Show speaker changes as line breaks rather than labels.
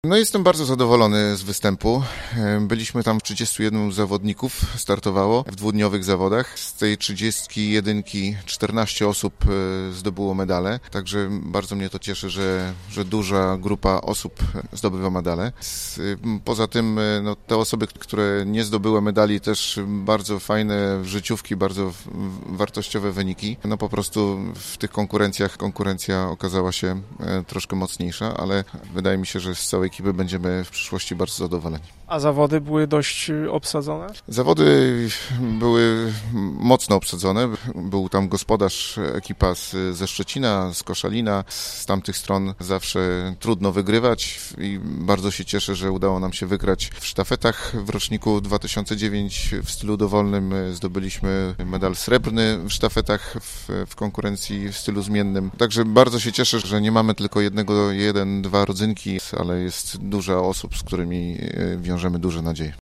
No jestem bardzo zadowolony z występu. Byliśmy tam 31 zawodników, startowało w dwudniowych zawodach. Z tej 31 14 osób zdobyło medale, także bardzo mnie to cieszy, że duża grupa osób zdobywa medale. Poza tym te osoby, które nie zdobyły medali, też bardzo fajne życiówki, bardzo wartościowe wyniki. No po prostu w tych konkurencjach konkurencja okazała się troszkę mocniejsza, ale wydaje mi się, że z całej ekipy będziemy w przyszłości bardzo zadowoleni.
A zawody były dość obsadzone?
Zawody były mocno obsadzone. Był tam gospodarz, ekipa ze Szczecina, z Koszalina. Z tamtych stron zawsze trudno wygrywać i bardzo się cieszę, że udało nam się wygrać w sztafetach. W roczniku 2009 w stylu dowolnym zdobyliśmy medal srebrny w sztafetach w konkurencji w stylu zmiennym. Także bardzo się cieszę, że nie mamy tylko dwa rodzynki, ale jest dużo osób, z którymi wiążemy duże nadzieje.